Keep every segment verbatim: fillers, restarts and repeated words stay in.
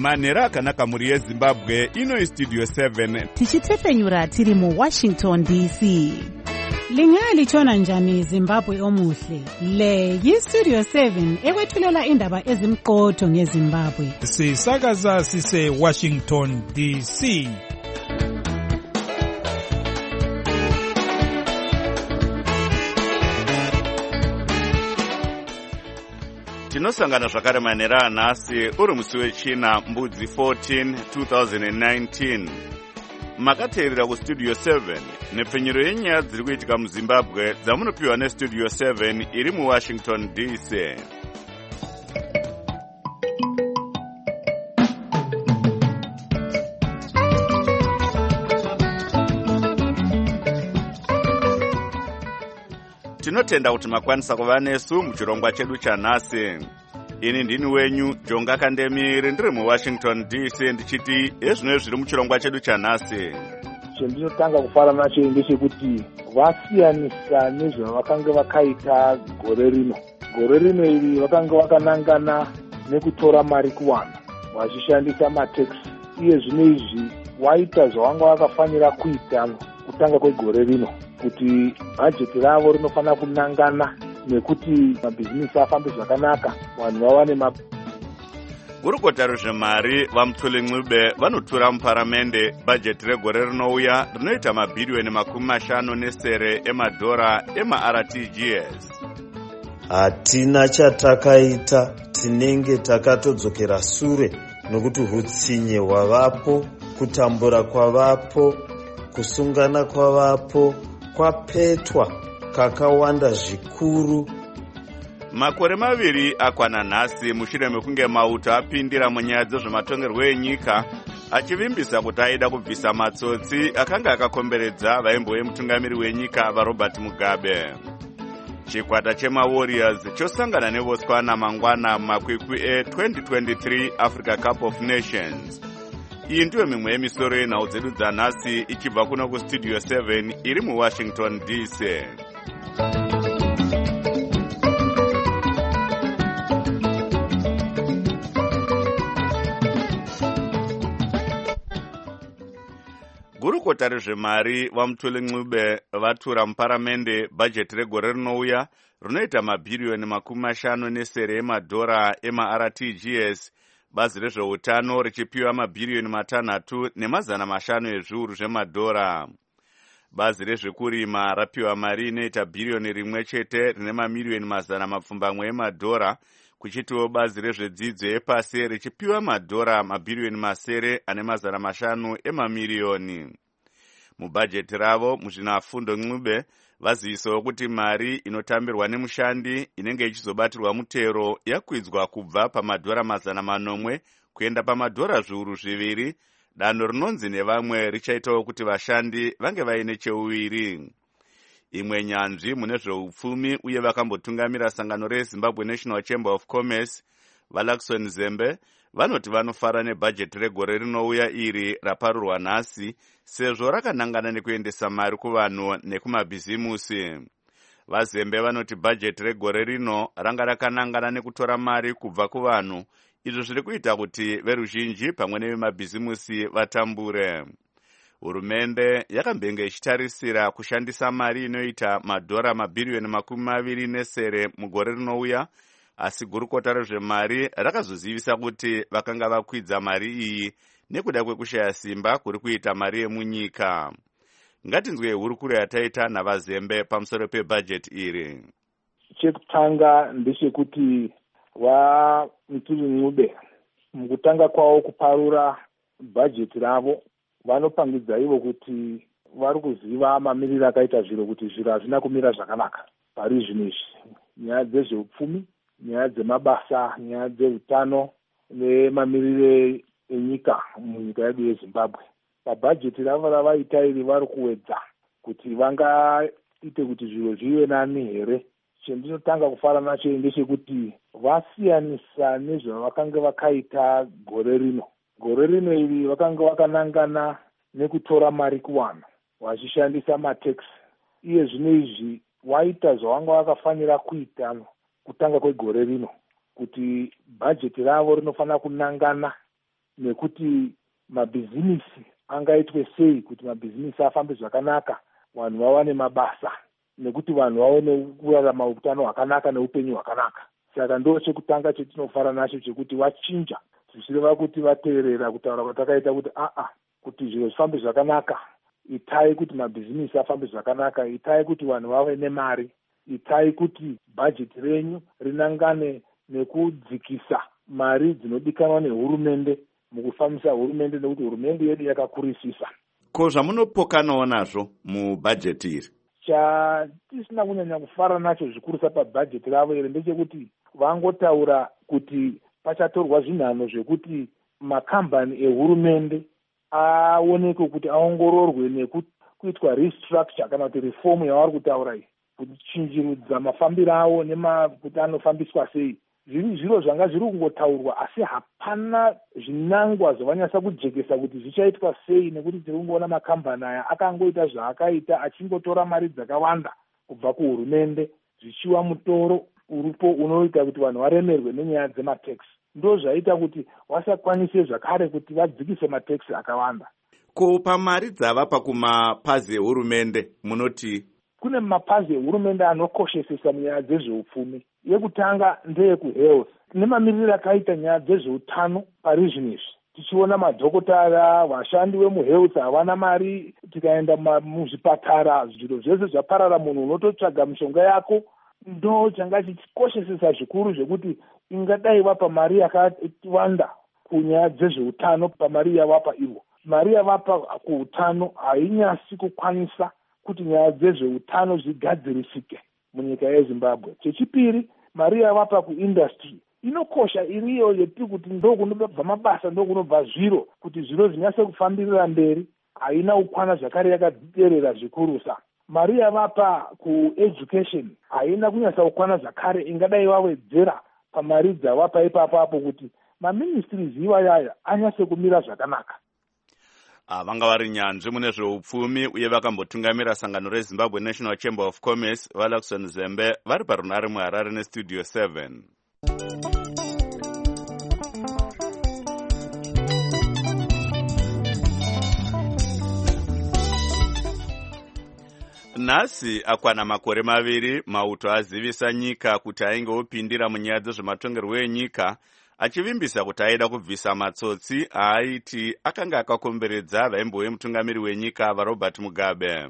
manhero akanaka mhuri yezimbabwe. Ino istudio seven tichitefenyura tiri muwashington D C. Lingalitshona njani Zimbabwe omuhle? Le yistudio seven ekwethulela indaba ezimqotho ngeZimbabwe. Sisakaza sise Washington D C. tinosangana zvakare manhero anhasi uri musi wechina mbudzi fourteen two thousand nineteen. Makateerera kustudio seven nepfenyuro yenyaya dziri kuitika muzimbabwe dzamunopiwa nestudio seven iri muwashington D C. Tinotenda kuti makwanisa kuva nesu muchirongwa chedu chanhasi. Ini ndini wenyu Jonga Kandemiri ndiri muwashington D C ndichiti ezvino zviri muchirongwa chedu chanhasi. Chendinotanga kufara nacho ndechekuti vasiyanisa nezvavakanga vakaita gore rino. Gore rino iri vakanga vakanangana nekutora mari kuvanhu vachishandisa mateksi. Iye zvino izvi waita zvavanga vakafanira kuita kutanga kwegore rino kuti bhajeti ravo rinofanira kunangana nekuti mabhizinisi afambe zvakanaka vanhu vawane ma Gurukota rwezvemari vaMutsuli Ncube vanotura muparamende bhajeti regore rinouya rinoita mabhiriyoni makumi mashanu nesere emadhora ema-R T G S. Hatina chatakaita, tinenge takatodzokera sure nokuti hutsinye hwavapo, kutambura kwavapo, kusungana kwavapo, kwapetwa kakawanda zvikuru. Makore maviri akwana nhasi mushure mekunge mauto apindira munyaya dzezvematongerwo enyika achivimbisa kuti aida kubvisa matsotsi akanga akakomberedza vaimbo vemutungamiri wenyika vaRobert Mugabe. Chikwata chemaWarriors chosangana neBotswana mangwana mumakwikwi e-twenty twenty-three Africa Cup of Nations. Iyi ndiyo mimwe yemisoro yenhau dzedu dzanhasi ichibva kuno kustudio seven iri muwashington D C. Gurukota rezvemari vaMutsuli Ncube vatura muparamende bhajeti regore rinouya rinoita mabhiriyoni makumi mashanu nesere emadhora ema-R T G S. Bazi rezveutano richipiwa mabhiriyoni matanhatu nemazana mashanu ezviuru zvemadhora. Bazi rezvekurima rapiwa mari inoita bhiriyoni rimwe chete rine mamiriyoni mazana mapfumbamwe emadhora, kuchitiwo bazi rezvedzidzo yepasi richipiwa madhora mabhiriyoni masere ane mazana mashanu emamiriyoni. Mubhajeti ravo muzvinafundo Ncube vazivisawo kuti mari inotambirwa nemushandi inenge ichizobatirwa mutero yakwidzwa kubva pamadhora mazana manomwe kuenda pamadhora zviuru zviviri, danho rinonzi nevamwe richaitawo kuti vashandi vange vaine cheuviri. Imwe nyanzvi mune zveupfumi uye vakambotungamira sangano reZimbabwe National Chamber of Commerce vaLaxon Zembe vanoti vanofara nebhajeti regore rinouya iri raparurwa nhasi sezvo rakanangana nekuendesa mari kuvanhu nekumabhizimusi. VaZembe vanoti bhajeti regore rino ranga rakanangana nekutora mari kubva kuvanhu, izvo zviri kuita kuti veruzhinji pamwe nevemabhizimusi vatambure. Hurumende yakambenge ichitarisira kushandisa mari inoita madhora mabhiriyoni makumi maviri nesere mugore rinouya, asi gurukota rezvemari rakazozivisa kuti vakanga vakwidza mari iyi nekuda kwekushaya simba kuri kuita mari yemunyika. Ngatinzwe hurukuro yataita navaZembe pamusoro pebhajeti iri. Chekutanga ndechekuti vaMutsuli Ncube mukutanga kwavo kuparura bhajeti ravo vanopangidza ivo kuti vari kuziva mamiriro akaita zviro kuti zviro hazvina kumira zvakanaka pari zvino izvi. Nyaya dzezveupfumi, nyaya dzemabasa, nyaya dzeutano nemamiriro enyika munyika yedu yeZimbabwe. Pabhajeti ravo ravaita iri vari kuwedza kuti vangaite kuti zviro zvive nani here. Chendinotanga kufara nacho ndechekuti vasiyanisa nezvavakanga vakaita gore rino. Gore rino iri vakanga vakanangana nekutora mari kuvanhu vachishandisa mateksi. Iye zvino izvi waita zvavanga vakafanira kuita kutanga kwegore rino kuti bhajeti ravo rinofanira kunangana nekuti mabhizimisi angaitwe sei kuti mabhizimisi afambe zvakanaka, vanhu vawane mabasa, nekuti vanhu vaone kurarama utano hwakanaka neupenyu hwakanaka. Saka ndo chekutanga chetinofara nacho chekuti vachinja, zvichireva kuti vateerera kutaura kwatakaita kuti aa kuti zviro zvifambe zvakanaka, itai kuti mabhizimisi afambe zvakanaka, itai kuti vanhu vave nemari, itai kuti bhajeti renyu rinangane nekudzikisa mari dzinodikanwa nehurumende mukufambisa hurumende, nekuti hurumende yedu yakakurisisa. Ko zvamunopokanawo nazvo mubhajeti iri? Chatisina kunyanya kufara nacho zvikurusa pabhajeti ravo iri ndechekuti vangotaura kuti pachatorwa zvinhano zvekuti makambani ehurumende aonekwe kuti aongororwe nekuitwa restructure kana kuti reform yavari kutaura iyi, kuchinjirudza mafambiro avo nekuti anofambiswa sei. Zviri zviro zvanga zviri kungotaurwa asi hapana zvinangwa zvavanyasa kujekesa kuti zvichaitwa sei, nekuti tiri kungoona makambani aya akangoita zvaakaita achingotora mari dzakawanda kubva kuhurumende zvichiwa mutoro uripo unoita kuti vanhu varemerwe nenyaya dzematax. Ndo zvaita kuti vasakwanise zvakare kuti vadzikise matax akawanda. Ko pamari dzavapa kumapazi ehurumende munoti? Kune mapazi ehurumende anokoshesesa nyaya dzezveupfumi. Yekutanga ndeyekuhealth, nemamiriro akaita nyaya dzezveutano parizvino. Tichiona madhokotara, vashandi vemuhealth havana mari, tikaenda muzvipatara zviro zvese zvaparara, munhu unototsvaga mishonga yako. Ndo changa chichikoshesesa zvikuru zvekuti ingadai vapa mari yakawanda kunyaya dzezveutano pamari yavapa ivo. Mari yavapa kuutano hainyasi kukwanisa kuti nyaya dzezveutano zvigadzirisike munyika yeZimbabwe. Chechipiri, mari yavapa kuindustry inokosha iriyo yeti kuti ndo kunobva mabasa, ndo kunobva zviro, kuti zviro zvinyase kufambirira mberi, haina kukwana zvakare yakaderera zvikurusa. Mari yavapa kueducation haina kunyasa kukwana zvakare, ingadai wawedzera pamari dzavapa ipapapo kuti maministries iwayaya anyase kumira zvakanaka. Vanga vari nyanzvi mune zveupfumi uye vakambotungamira sangano reZimbabwe National Chamber of Commerce Valaxon Zembe vari parunare muHarare nestudio seven. Nhasi akwana makore maviri mauto azivisa nyika kuti ainge opindira munyaya dzezvematongerwo enyika, achivimbisa kuti aida kubvisa matsotsi aaiti akanga akakomberedza vaimbove mutungamiri wenyika vaRobert Mugabe.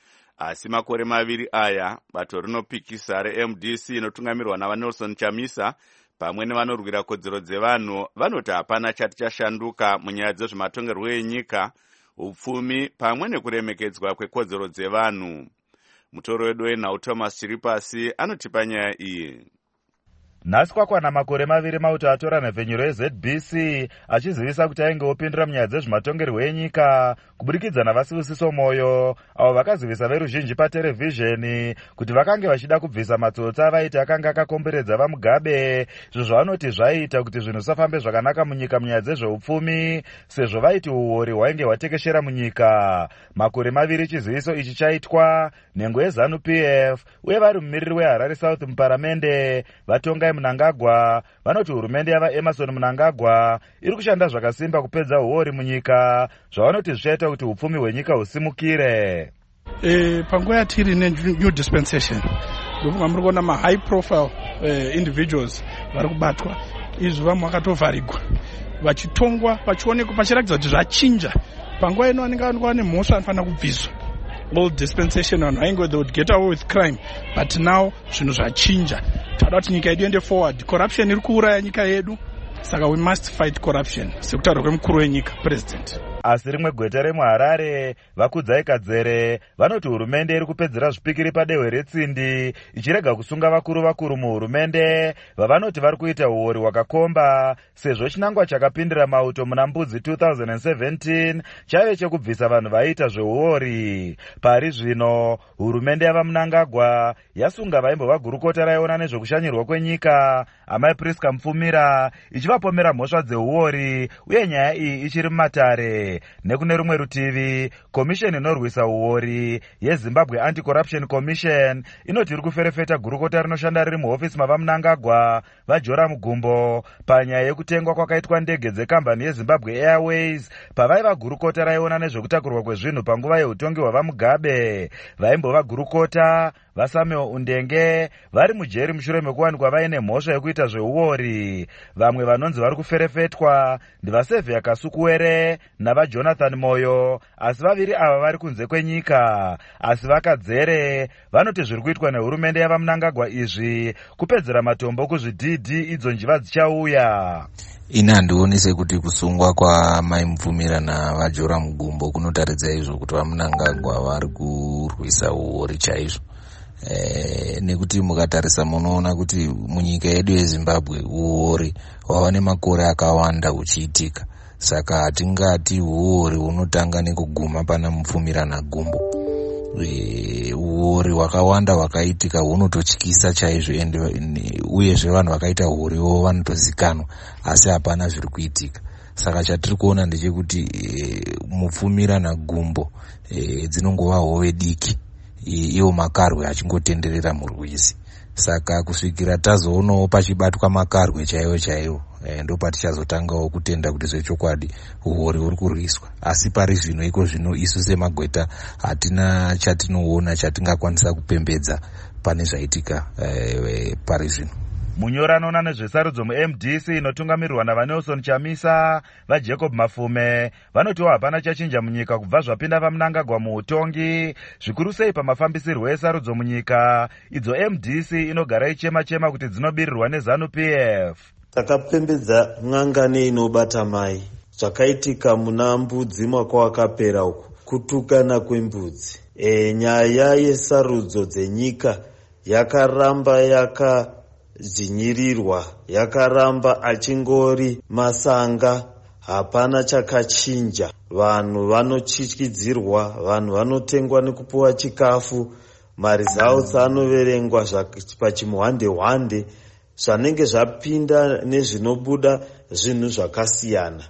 Asi makore maviri aya, bato rinopikisa reM D C inotungamirwa navaNelson Chamisa pamwe nevanorwira kodzero dzevanhu vanoti hapana chati chashanduka munyaya dzezvematongerwo enyika, upfumi pamwe nekuremekedzwa kwekodzero dzevanhu. Mutoro wedu wenhau Thomas Chiripasi anotipa nyaya iyi. Nhasi kwakwana makore maviri mauto atora nevhenyu reZ B C achizivisa kuti ainge opindira munyaya dzezvematongerwo enyika kuburikidza navasibusiso moyo avo vakazivisa veruzhinji paterevhizheni kuti vakange vachida kubvisa matsotsi avaiti akanga akakomberedza vaMugabe, izvo zvavanoti zvaita kuti zvinhu zvisafambe zvakanaka munyika munyaya dzezveupfumi sezvo vaiti uori hwainge hwatekeshera munyika. Makore maviri chiziviso ichi chaitwa nhengo yeZanu P F uye vari mumiriri weHarare South muparamende vatonga Mnangagwa vanoti hurumende yava Emerson Mnangagwa iri kushanda zvakasimba kupedza uori munyika, zvavanoti zvichaita kuti upfumi hwenyika husimukire. Eh, panguva yatiri nenew dispensation ndofunga muri kuona ma high profile eh, individuals vari kubatwa, izvo vamwe vakatovharigwa vachitongwa vachionekwa pachiratidza kuti zvachinja. Panguva ino anenge aonekwa nemhosva anofanira kubviswa. Old dispensation on Haingo, they would get away with crime, but now zvinhu zvachinja. Tada kuti nyika yedu ende forward. Corruption iri kuuraya nyika yedu, saka we must fight corruption sekutaurwa kwemukuru wenyika president. Asi rimwe gweta remuHarare Vakudzai Kadzere vanoti hurumende iri kupedzera zvipikiri padehwe retsindi ichirega kusunga vakuru vakuru muhurumende vavanoti vari kuita uori hwakakomba, sezvo chinangwa chakapindira mauto muna Mbudzi two thousand seventeen chaive chekubvisa vanhu vaiita zveuori. Pari zvino hurumende yava Mnangagwa yasunga vaimbova gurukota raiona nezvekushanyirwa kwenyika Amai Priska Mupfumira ichivapomera mhosva dzeuori uye nyaya iyi ichiri mumatare. nekune rumwe rutivi komisheni inorwisa uori yezimbabwe anti-corruption commission inoti iri kuferefeta gurukota rinoshanda riri muhofisi mavamnangagwa vajoram gumbo panyaya yekutengwa kwakaitwa ndege dzekambani yezimbabwe airways pavaiva gurukota raiona nezvekutakurwa kwezvinhu panguva yeutongi hwavamugabe. vaimbova gurukota vasamuel undenge vari mujeri mushure mekuwanikwa vaine mhosva yekuita zveuori. vamwe vanonzi vari kuferefetwa ndivasevhia kasukuwere navajonathan moyo, asi vaviri ava vari kunze kwenyika. asi vakadzere vanoti zviri kuitwa nehurumende yavamnangagwa izvi kupedzera matombo kuzvidhidhi idzo njiva dzichauya. ina handioni sekuti kusungwa kwamaimvumira navajoram gumbo kunotaridza izvo kuti vamnangagwa vari kurwisa uori chaizvo. E, nekuti mukatarisa munoona kuti munyika yedu yezimbabwe uori wava nemakore akawanda uchiitika. saka hatingati uori unotanga nekuguma pana mupfumira nagumbo. E, uori hwakawanda hwakaitika hunototyisa chaizvo ende uyezve vanhu vakaita uoriwo vanotozikanwa asi hapana zviri kuitika. saka chatiri kuona ndechekuti e, mupfumira nagumbo e, dzinongova hove diki iwo makarwe achingotenderera murwizi. saka kusvikira tazoonawo pachibatwa makarwe chaiwo chaiwo e, ndo patichazotangawo kutenda kuti zvechokwadi uori uri kurwiswa. asi pari zvino iko zvino isu semagweta hatina chatinoona chatingakwanisa kupembedza pane zvaitika e, pari zvino. munyori anoona nezvesarudzo mu-M D C inotungamirirwa navanelson chamisa vajacob mafume vanotiwo hapana chachinja munyika kubva zvapinda vamnangagwa muutongi, zvikuru sei pamafambisirwo esarudzo munyika idzo M D C inogara ichema-chema kuti dzinobirirwa neZANU P F. takapembedza ng'angane inobata mai zvakaitika muna mbudzi mwaka wakapera uku, kutukana kwembudzi. e, nyaya yesarudzo dzenyika yakaramba yaka dzinyirirwa, yakaramba achingori masanga, hapana chakachinja. vanhu vanochityidzirwa, vanhu vanotengwa nekupuwa chikafu, mari dzavo dzanoverengwa pachimuhwande-hwande, zvanenge zvapinda nezvinobuda zvinhu zvakasiyana.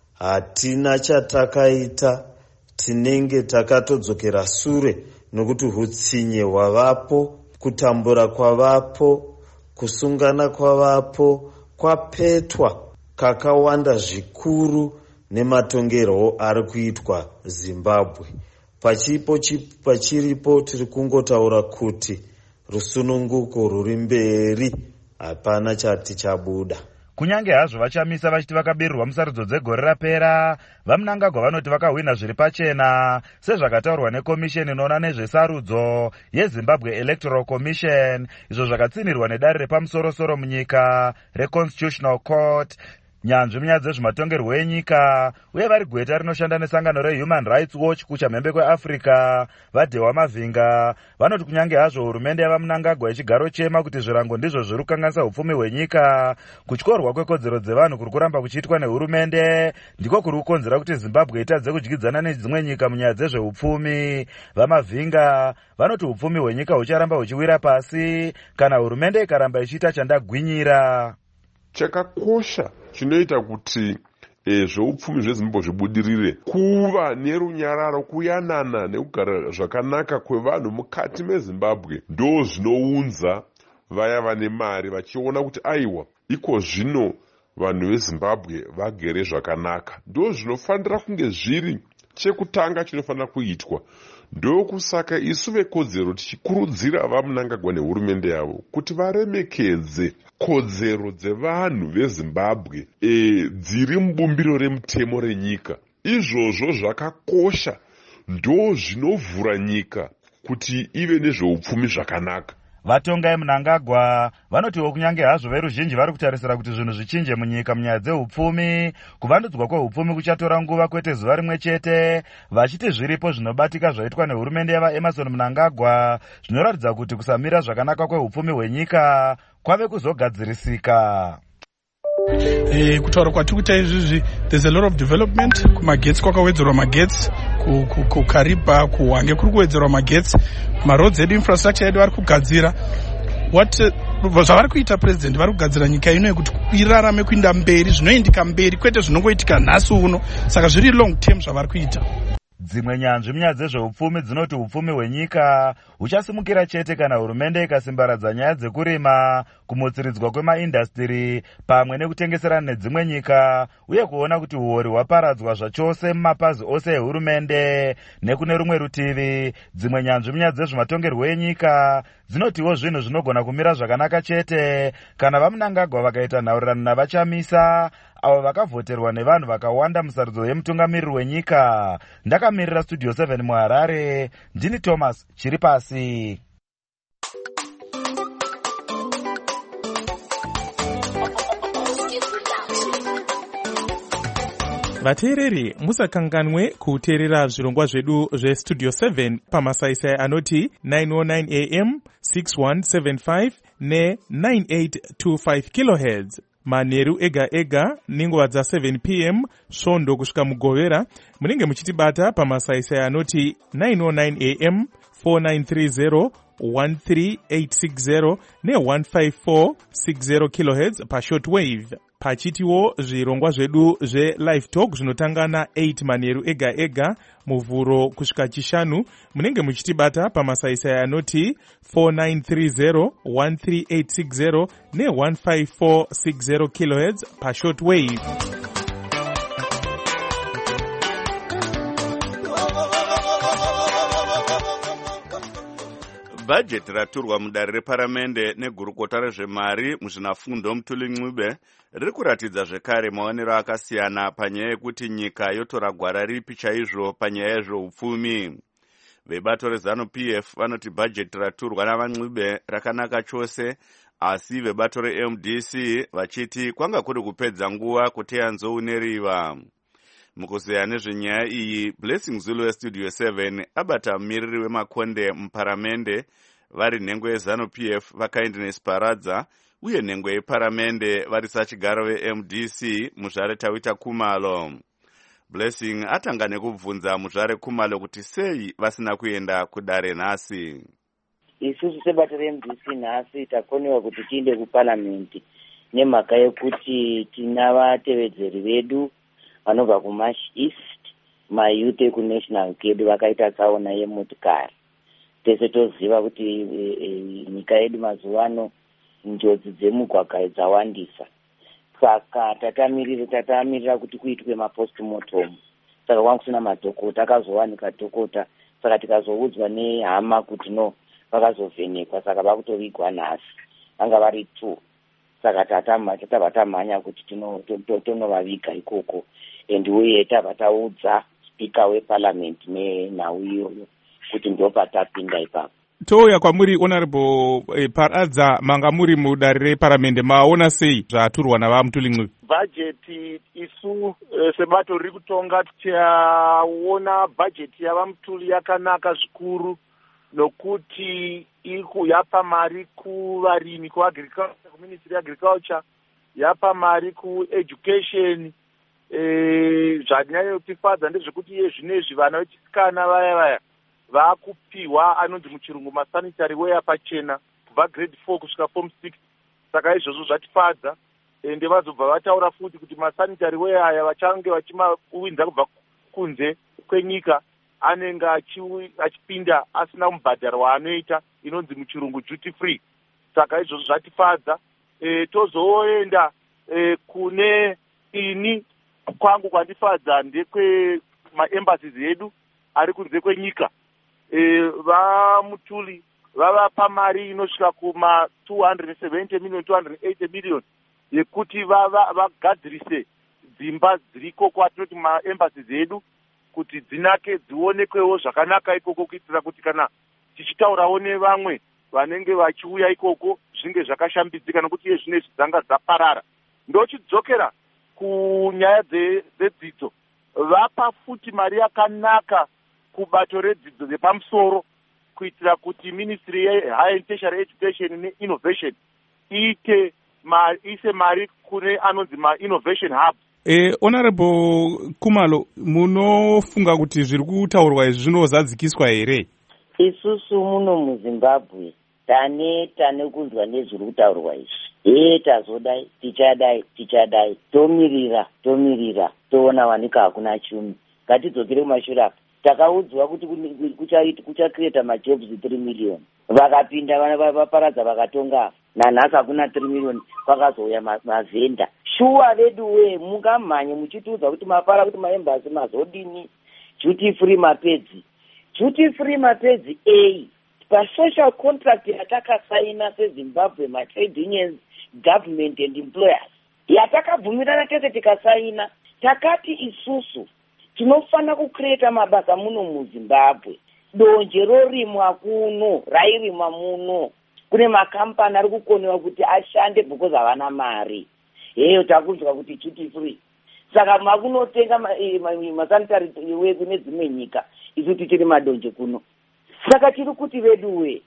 hatina chatakaita, tinenge takatodzokera sure nokuti hutsinye hwavapo, kutambura kwavapo, kusungana kwavapo, kwapetwa kakawanda zvikuru nematongerwo ari kuitwa Zimbabwe. pachipo pachiripo tiri kungotaura kuti rusununguko ruri mberi, hapana chati chabuda. kunyange hazvo vachamisa vachiti vakabirirwa musarudzo dzegore rapera, vamnangagwa vanoti vakahwina zviri pachena sezvakataurwa nekomisheni inoona nezvesarudzo yezimbabwe electoral commission, izvo zvakatsinirwa nedare repamusoro-soro munyika reconstitutional court. nyanzvi munyaya dzezvematongerwo enyika uye vari gweta rinoshanda nesangano rehuman rights watch kuchamhembe kweafrica vadhewa mavhinga vanoti kunyange hazvo hurumende yavamnangagwa ichigaro chema kuti zvirango ndizvo zviri kukanganisa upfumi hwenyika, kutyorwa kwekodzero dzevanhu kuri kuramba kuchiitwa nehurumende ndiko kuri kukonzera kuti zimbabwe itadze kudyidzana nedzimwe nyika munyaya dzezveupfumi. vamavhinga vanoti upfumi hwenyika hucharamba huchiwira pasi kana hurumende ikaramba ichiita chandagwinyira. chakakosha chinoita kuti e, zveupfumi zvezimbabwe zvibudirire kuva nerunyararo, kuyanana nekugara zvakanaka kwevanhu mukati mezimbabwe ndo zvinounza vaya vane mari vachiona kuti aiwa iko zvino vanhu vezimbabwe vagere zvakanaka. ndo zvinofanira kunge zviri chekutanga chinofanira kuitwa. ndokusaka isu vekodzero tichikurudzira vamnangagwa nehurumende yavo kuti varemekedze kodzero dzevanhu vezimbabwe e, dziri mubumbiro remutemo renyika. izvozvo zvakakosha, ndo zvinovhura nyika kuti ive nezveupfumi zvakanaka. vatonga emunangagwa vanotiwo kunyange hazvo veruzhinji vari kutarisira kuti zvinhu zvichinje munyika munyaya dzeupfumi, kuvandudzwa kweupfumi kuchatora nguva kwete zuva rimwe chete, vachiti zviripo zvinobatika zvaitwa nehurumende yavaemerson mnangagwa zvinoratidza kuti kusamira zvakanaka kweupfumi hwenyika kwave kuzogadzirisika. E, kutaura kwatiri kuita izvizvi, there's a lot of development. Kumagetsi kwakawedzerwa magetsi, kukariba kuhwange kuri kuwedzerwa magetsi, maroads edu, infrastructure edu ari kugadzira. What uh, zvavari kuita president vari kugadzira nyika ino yekuti irarame kuenda mberi, zvinoindika mberi kwete zvinongoitika nhasi uno, saka zviri long term zvavari kuita. Dzimwe nyanzvi munyaya dzezveupfumi dzinoti upfumi hwenyika huchasimukira chete kana hurumende ikasimbaradza nyaya dzekurima, kumutsiridzwa kwemaindastiri pamwe nekutengeserana nedzimwe nyika, uye kuona kuti uori hwaparadzwa zvachose mumapazi ose ehurumende. Nekune rumwe rutivi, dzimwe nyanzvi munyaya dzezvematongerwo enyika dzinotiwo zvinhu zvinogona kumira zvakanaka chete kana vamunangagwa vakaita nhaurirano navachamisa avo vakavhoterwa nevanhu vakawanda musarudzo yemutungamiriri wenyika. Ndakamirira studio seven muHarare, ndini Thomas chiri pasi. vateereri, musakanganwe kuteerera zvirongwa zvedu zvestudio seven pamasaisai anoti nine oh nine a m, six one seven five ne nine eight two five kilohertz manheru ega ega nenguva dza seven p m svondo kusvika mugovera. Munenge muchitibata pamasaisai anoti nine oh nine a m, four nine three zero, one three eight six zero ne one five four six zero kilohertz pashortwave. Pachitiwo zvirongwa zvedu zve-live talk zvinotangana eight manheru ega ega muvhuro kusvika chishanu. Munenge muchitibata pamasaisai anoti four nine three zero, one three eight six zero ne one five four six zero kilohertz pashortwave. Bhajeti raturwa mudare reparamende negurukota rezvemari muzvinafundo Mutuli Ncube riri kuratidza zvekare maonero akasiyana panyaya yekuti nyika yotora gwara ripi chaizvo panyaya yezveupfumi. Vebato rezanu P F vanoti bhajeti raturwa navaNcube rakanaka chose, asi vebato re-M D C vachiti kwanga kuri kupedza nguva kuti yanzouneriva. Mukuzeya nezvenyaya iyi, Blessing Zulu westudio seven abata mumiriri wemakonde muparamende vari nhengo yezanu P F vakaindinesi Paradza uye nhengo yeparamende vari sachigaro ve-M D C muzvare Tawita Kumalo. Blessing atanga nekubvunza muzvare Kumalo kuti sei vasina kuenda kudare nhasi. Isusu sebato re-M D C nhasi takoniwa kuti tiende kuparamende nemhaka yekuti tina vatevedzeri vedu vanobva kuMarsh East, mayouth ekuNational Guard vakaita tsaona yemotikari. Tese toziva kuti e, e, nyika yedu mazuva ano njodzi dzemugwagwa dzawandisa. Saka tatamirira tatamirira kuti kuitwe mapostmortem. Saka kwangu kusina madhokota, akazowanika dhokota. Saka tikazoudzwa nehama kuti no vakazovhenekwa, saka vakutovigwa nhasi. Vanga vari two. Saka tatabva tamhanya kuti tonovaviga ikoko. And uye tabva taudza speaker weparliament nenhau iyoyo kuti ndopa tapinda ipapo. Touya kwamuri honorable eh, Paradza, manga muri mudare reparamende, maona sei zvaturwa navaMutuli Ncube? Bhajeti isu e, sebato riri kutonga tichaona bhajeti yavaMutuli yakanaka zvikuru nokuti yapa mari kuvarimi, kuagriculture, kuministry yeagriculture, yapa mari kueducation. E, zvanyanyotifadza ndezvekuti iye zvinezvi vana vechisikana vaya vaya vakupiwa anonzi muchirungu masanitary wear pachena kubva grade four kusvika form six. Saka izvozvo zvatifadza, ende vazobva vataura futi kuti masanitary wear aya vachange vachimauwinza kubva kunze kwenyika anenge achipinda asina mubhadharo waanoita inonzi muchirungu duty free. Saka izvozvo zvatifadza. E, tozoenda e, kune ini kwangu kwandifadza ndekwe maembassies edu ari kunze kwenyika. E, vaMutuli vavapa mari inosvika kuma two hundred seventy million, two hundred eighty million yekuti vagadzirise dzimba dziriko kwatinoti maembassies edu kuti dzinake dzionekwewo zvakanaka ikoko, kuitira kuti kana tichitaurawo nevamwe vanenge vachiuya ikoko zvinge zvakashambidzika, nokuti iye zvinezvi dzanga dzaparara. Ndochidzokera kunyaya dzedzidzo, vapa futi mari yakanaka kubato redzidzo dzepamusoro kuitira kuti ministry yehigher and tertiary education neinnovation iite mari, ise mari kune anonzi ma-innovation hub. Eh, honorable Kumalo, munofunga kuti zviri kutaurwa izvi zvinozadzikiswa here? Isusu muno muZimbabwe taneta nekunzwa nezviri kutaurwa izvi. Ee, tazodai, tichadai, tichadai, tomirira, tomirira, toona wanika hakuna chumi. Ngatidzokere kumashure apa. Takaudzwa kuti kuchakireta majobs three million. Vakapinda vana vaparadza vakatonga. Nanhasi hakuna three million kwakazouya mavhenda. Shuwa vedu we mungamhanye muchitiudza kuti mapara kuti maembasi mazodini. Duty free mapedzi. Duty free mapedzi A. Pa-social contract yatakasaina seZimbabwe ma-trade unions, government and employers. Yatakabvumirana tese tikasaina. Takati isusu tinofana kucreata mabasa muno muZimbabwe. Donje rorimwa kuno, rairimwa muno. Kune makampani ari kukonewa kuti ashande because havana mari. Heyo takunzwa kuti duty free. Saka makunotenga masanitary wedu nedzimwe nyika, isu tichiri madonje kuno. Saka tiri kuti vedu we,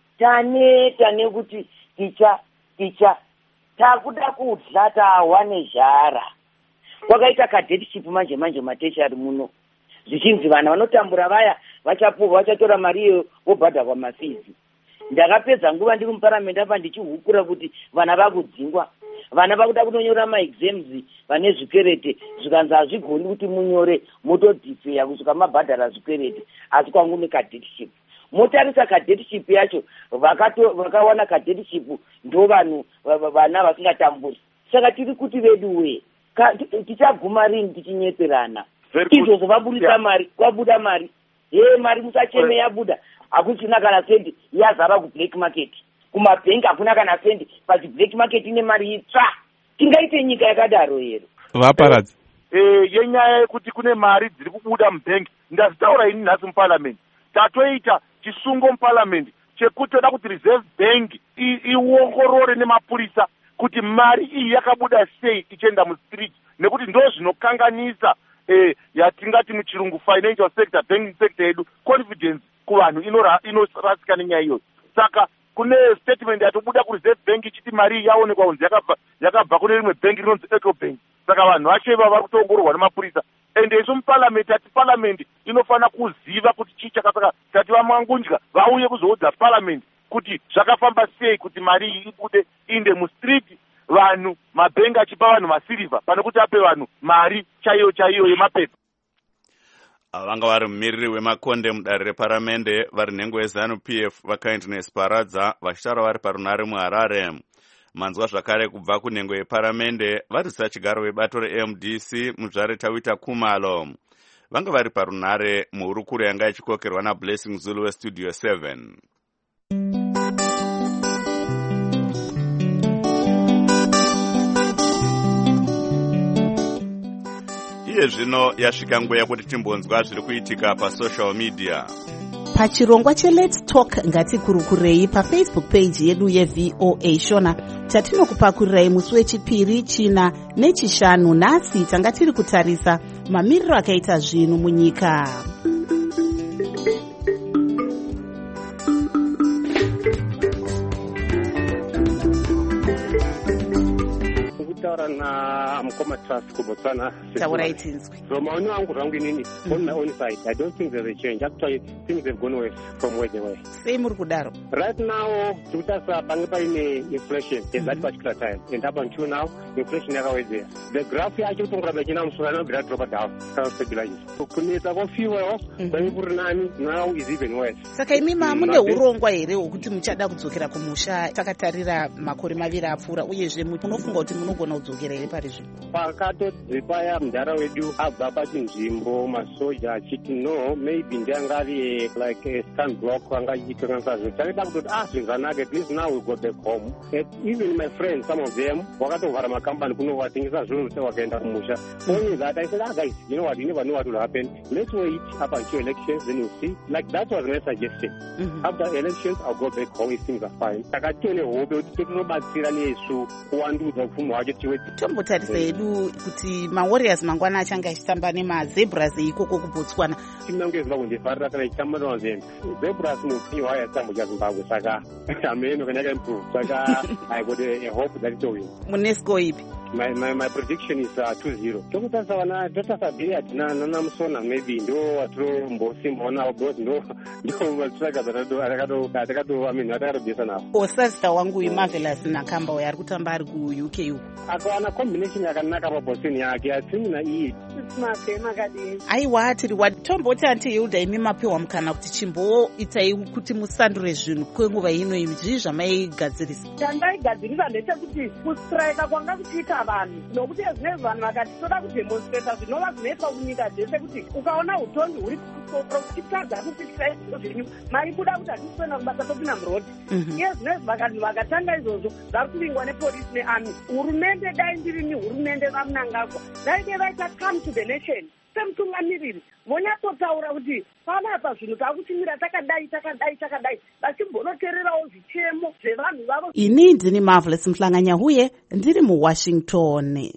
taneta nekuti ticha, ticha, takuda kudla tawa nezhara. Kwakaita kadetship manje manje mateshari muno. Zvichinzi vana vanotambura vaya, vachapuwa, vachatora mari iyo, vobhadha kwa mafizi. Ndakapedza nguva ndiri muparamendi apa ndichihukura kuti vana vakudzingwa. Vana vakuda kunonyora ma-exams vane zvikwerete, zvikanzi hazvigoni kuti munyore motodhifeya kusvika mabhadhara zvikwerete, asi kwangu nekadetship. Motarisa kadetship yacho, vakawana kadetship ndo vanhu vana vasingatamburi. Saka tiri kuti vedu we, tichaguma rini tichinyeperana. Izvozvo vaburitsa mari, kwabuda mari. Ye mari musacheme yabuda, hakuchina kana sendi yazara kublack market. Kumabhengi hakuna kana sendi, pasi black market ine mari itsva. Tingaite nyika yakadaro here. Vaparadzi. Eh, yenyaya yekuti kune mari dziri kubuda mubhengi. Ndazitaura ini nhasi muparliament. Tatoita chisungo muparliament chekuti toda kuti reserve bank iongorore nemapurisa kuti mari iyi yakabuda sei ichienda mustreet, nekuti ndo zvinokanganisa eh, yatingati muchirungu financial sector, banking sector yedu, confidence kuvanhu inorasika nenyaya iyoyo. Saka kune statement yatobuda kureserve bank ichiti mari yaonekwa kunzi yakabva yakabva kune rimwe bank rinonzi Ecobank. Saka vanhu vacheva vari kutoongororwa nemapurisa. Ende isu muparliament ati parliament inofana kuziva kuti chii chakasaka tati vamwangunja vauye kuzoudza parliament kuti zvakafamba sei kuti mari iyi ibude inde mustreet, vanhu mabhengi achipa vanhu masirivha pane kuti ape vanhu mari chaiyo chaiyo yemapepa. Vanga vari mumiriri wemakonde mudare reparamende vari nhengo yeZanu-P F vaKindness Paradza vachitaura vari parunare muHarare. Manzwa zvakare kubva kunhengo yeparamende varisisa chigaro vebato re-M D C muzvare Tawita Kumalo. Vanga vari parunare muhurukuro yanga ichikokerwa naBlessing Zulu weStudio seven. Iye zvino yasvika nguva yekuti timbonzwa zviri kuitika pasocial media. Pachirongwa cheLet's Talk ngatikurukurei pafacebook page yedu yeV O A Shona chatinokupakurirei musi wechipiri, china nechishanu. Nhasi tanga tiri kutarisa mamiriro akaita zvinhu munyika. Na Mkoma Trust kubotswana. Taurai tinzwi. So maoni wangu rangu inini, on my own side, I don't think there's a change. Actually, things have gone away from where they were. Same Urkudaro. Right now, Tutasa Bangipa in inflation at that particular time. And up until now, inflation never was there. The graph actually from Rabajina Musano grad drop down, kind of stabilized. So Kunita go fuel, Bangurnani now is even worse. Sakaimi Mamune urongwa here ukuthi muchada kudzokera kumusha takatarira makore maviri apfuura uyezve munofunga kuti munogona kudzokera here pari zvino. Pakatozipaya mudhara wedu abva pachinzvimbo masoja achiti no maybe ndeangari like a stand block anga ichikangasazo tanoda kutoti ah zvinganaka at least now we go back home. And even my friends, some of them wakatovhara makambani kunovatengesa zvinhu kuti wakaenda kumusha. Only that I said, ah guys, you know what, you never know what will happen. Let's wait up until elections, then you'll see. Like that was my suggestion. Mm-hmm. After elections, I'll go back home if things are fine. Takatione hope kuti tinobatsira nesu kuwandudza upfumi hwacho wedding. Tombotarisa hedu kuti maWarriors mangwana achanga achitamba nemazebras ikoko kuBotswana. Timu yangu yeZimbabwe ndifarira kana ichitamba naZambia. Zebras mupenyu hwayo yatambo chaZimbabwe saka ameno kana yakaimprove saka I got a hope that it will win. Munesco ipi? My, my, my prediction is uh, two zero. Tokutarisa wana totarisa Billiard na nana Musona maybe ndo atro mbosi mbona both ndo ndo mastrika zakato atakato atakato I mean atakato bisa nawo. Osasta wangu iMarvelous nakamba uya ari kutamba ari ku U K uko. Akawana combination yakanaka pa Boston yake atimu na iyi. Smart makadi. Aiwa tiri watomboti anti Hilda imi mapewa mukana kuti chimbo itai kuti musandure zvinhu kwenguva ino izvi zvamaigadzirisa. Chandaigadzirisa ndechekuti kustrika kwanga kuchiita vanhu nokuti ezvinezvi vanhu vakati toda kudemonstrata zvinova zvinoitwa kunyika dzese kuti ukaona utongi huri kuchitadza kupikisa izvo zvenyu maibuda kuti hatisikuenda kubasa topinda murodhi. Iye zvinezvi vakati vakatanga izvozvo vari kuvingwa nepolisi nearmy. Hurumende dai ndirini hurumende vamunangagwa daide vaita come to the nation semutungamiriri vonyatsotaura kuti panapa zvinhu takuchimira takadai takadai takadai vachimbonoteererawo zvichemo zvevanhu vavo. Ini ndini Marvelous Mhlanganyahuye ndiri muWashington.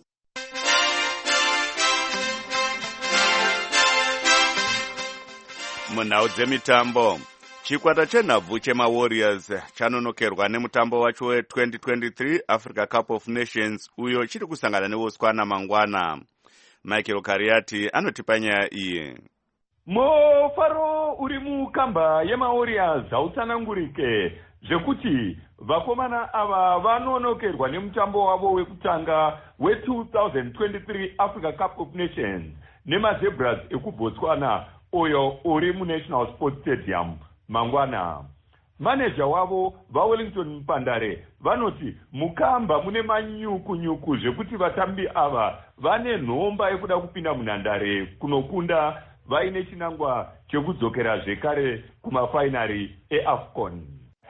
Munhau dzemitambo, chikwata chenhabvu chemaWarriors chanonokerwa nemutambo wacho we-twenty twenty-three Africa Cup of Nations uyo chiri kusangana neBotswana mangwana. Michael Kariati anotipa nyaya iyi. Mufaro uri mukamba yemaWarriors hautsanangurike zvekuti vakomana ava vanonokerwa nemutambo wavo wekutanga we-twenty twenty-three Africa Cup of Nations nemazebras ekuBotswana uyo uri muNational Sports Stadium mangwana. Manager wavo vaWellington Mpandare vanoti mukamba mune manyuku-nyuku zvekuti vatambi ava vane nhomba yekuda kupinda munhandare kunokunda vaine chinangwa chekudzokera zvekare kumafainari eAFCON.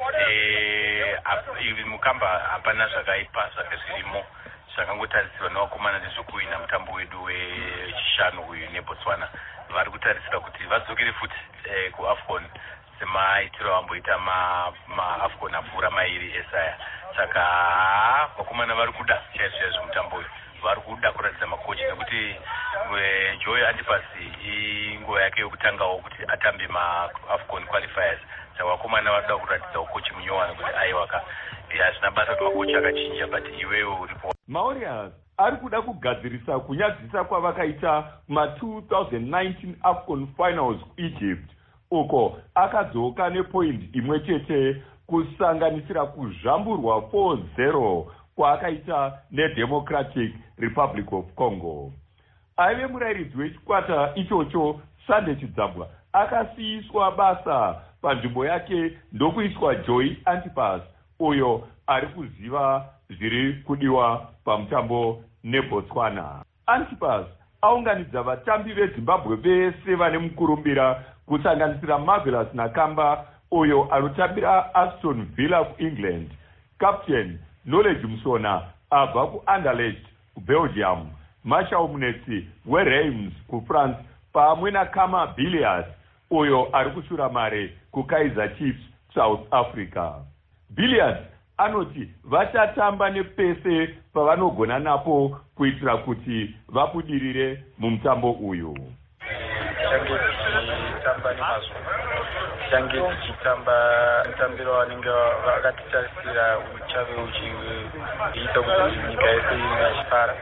Ivi mukamba hapana zvakaipa zvake zvirimo zvakangotarisirwa nevakomana nezvokuwina mutambo wedu wechishanu uyu neBotswana. Vari kutarisira kuti vadzokere futi kuAFCON semaitiro vamboita maAFCON apfuura mairi esaya. Saka vakomana vari kuda chaizvo chaizvo mutambo uyu. Vari kuda kuratidza makochi nekuti Joy Antipas inguva yake yokutangawo kuti atambe maAFCON qualifiers. Saka vakomana vari kuda kuratidza ukochi munyowani kuti aiwaka hazvina basa kuti makochi akachinja but iwewe uripo. maWarriors ari kuda kugadzirisa kunyadzisa kwavakaita ma-twenty nineteen AFCON finals kuEgypt uko akadzoka nepoindi imwe chete kusanganisira kuzvamburwa four zero kwaakaita neDemocratic Republic of Congo. Aive murairidzi wechikwata ichocho Sunday Chidzabwa akasiyiswa basa panzvimbo yake ndokuiswa Joy Antipas uyo ari kuziva zviri kudiwa pamutambo neBotswana. Antipas aunganidza vatambi veZimbabwe vese vane mukurumbira kusanganisira Marvelous Nakamba uyo anotambira Aston Villa kuEngland, Captain Knowledge Musona abva kuAnderlecht kuBelgium, Marshall Munetsi weReims kuFrance pamwe naKama Billiard uyo ari kushura mare kuKaizer Chiefs South Africa. Billiard anoti vachatamba nepese pavanogona napo kuitira kuti vabudirire mumutambo uyu. Change tichitamba nemazvo, change tichitamba mutambiro wanenge vakatitarisira uchave uchiita kuti nyika yese inge ichifara.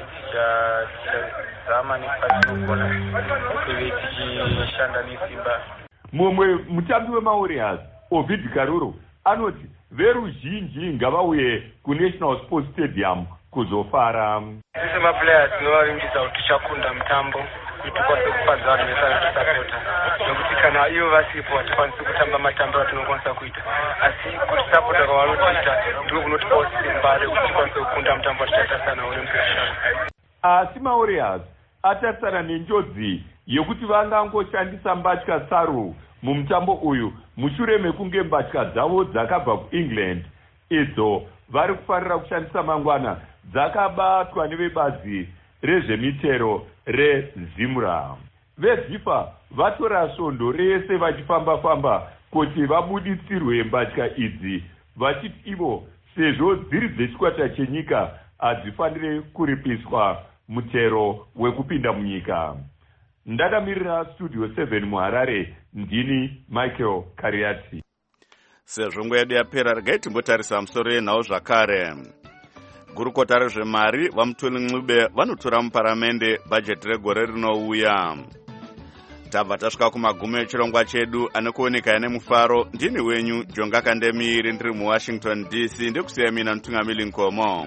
Tichazama nepatinogona kuve tichishanda nesimba. Mumwe mutambi wemaWarriors Ovid Karuro anoti veruzhinji ngavauye kuNational Sports Stadium kuzofara. Sisi maplayers tinovavimbisa kuti tichakunda mutambo kuti tikwanise kufadza vanhu vese vanotisapota nokuti kana ivo vasipo hatikwanisi kutamba matambiro atinokwanisa kuita asi kutisapota kwavanotiita ndiko kunotipawo simba rekuti tikwanise kukunda mutambo watichatarisana nawo nemupirishano. Asi maWarriors atarisana nenjodzi yekuti vangangoshandisa mbatya tsaru mumutambo uyu mushure mekunge mbatya dzavo dzakabva kuEngland idzo vari kufarira kushandisa mangwana dzakabatwa nevebazi rezvemitero reZimra. VeFIFA vatora svondo rese vachifamba-famba kuti vabuditsirwe mbatya idzi vachiti ivo sezvo dziri dzechikwata chenyika hadzifanire kuripiswa mutero wekupinda munyika. Ndakamirira studio seven muHarare, ndini Michael Kariati. Sezvo nguva yedu yapera, regai timbotarisa musoro yenhau zvakare. Gurukota rezvemari vaMutuli Ncube vanotora muparamende bhajeti regore rinouya. Tabva tasvika kumagumo echirongwa chedu anokuoneka ane mufaro. Ndini wenyu Jonga Kandemiri, ndiri muWashington D C, ndikusiya mina Mutungamiri Nkomo.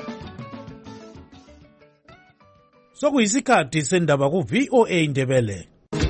Sokuyisikhathi sendaba ku V O A Ndebele.